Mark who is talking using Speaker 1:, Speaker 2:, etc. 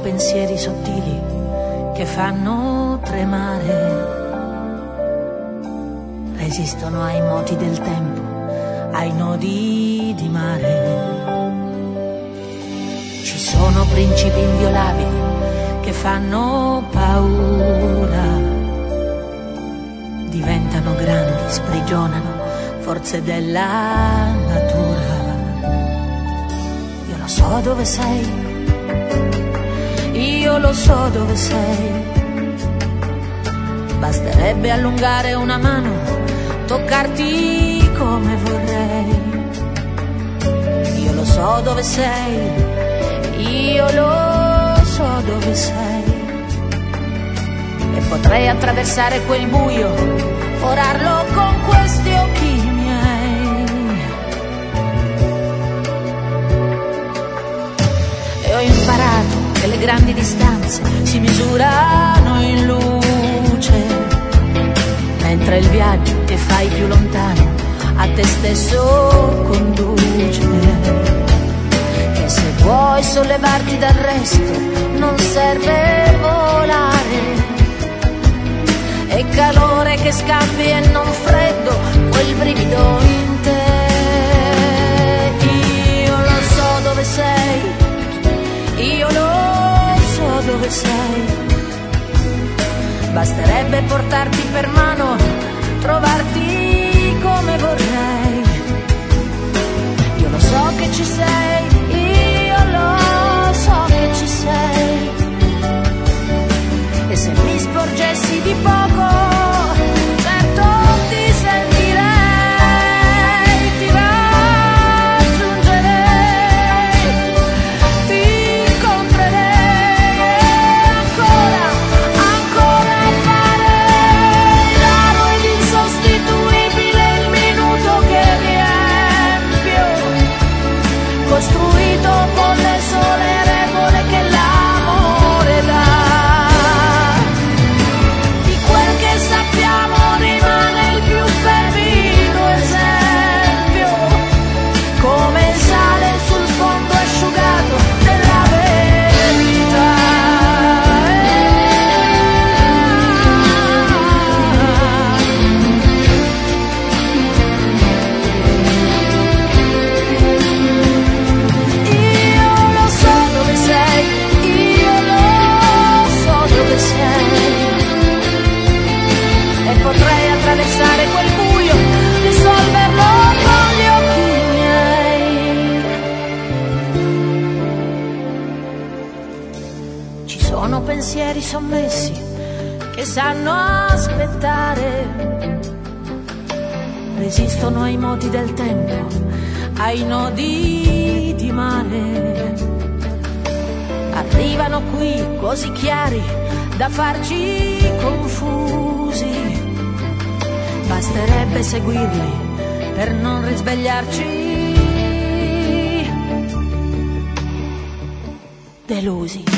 Speaker 1: pensieri sottili che fanno tremare. Resistono ai moti del tempo, ai nodi di mare. Ci sono principi inviolabili che fanno paura. Diventano grandi, sprigionano forze della natura. Io lo so dove sei, io lo so dove sei. Basterebbe allungare una mano, toccarti come vorrei. Io lo so dove sei, io lo so dove sei. E potrei attraversare quel buio, forarlo con questi occhi miei. E ho imparato che le grandi distanze si misurano in luce, mentre il viaggio che fai più lontano a te stesso conduce. E se vuoi sollevarti dal resto non serve volare. È calore che scambi e non freddo, quel brivido in te. Io lo so dove sei, io lo so dove sei. Basterebbe portarti per mano, trovarti come vorrei. Io lo so che ci sei, io lo so che ci sei. E se mi sporgessi di poco, certo ti sentirei, ti raggiungerei, ti incontrerei e ancora farei raro ed insostituibile il minuto che riempio, costruito con le sole regole che l'amore dà. Potrei attraversare quel buio, risolverlo con gli occhi miei. Ci sono pensieri sommessi che sanno aspettare. Resistono ai moti del tempo, ai nodi di mare. Arrivano qui così chiari da farci confusi. Basterebbe seguirli per non risvegliarci delusi.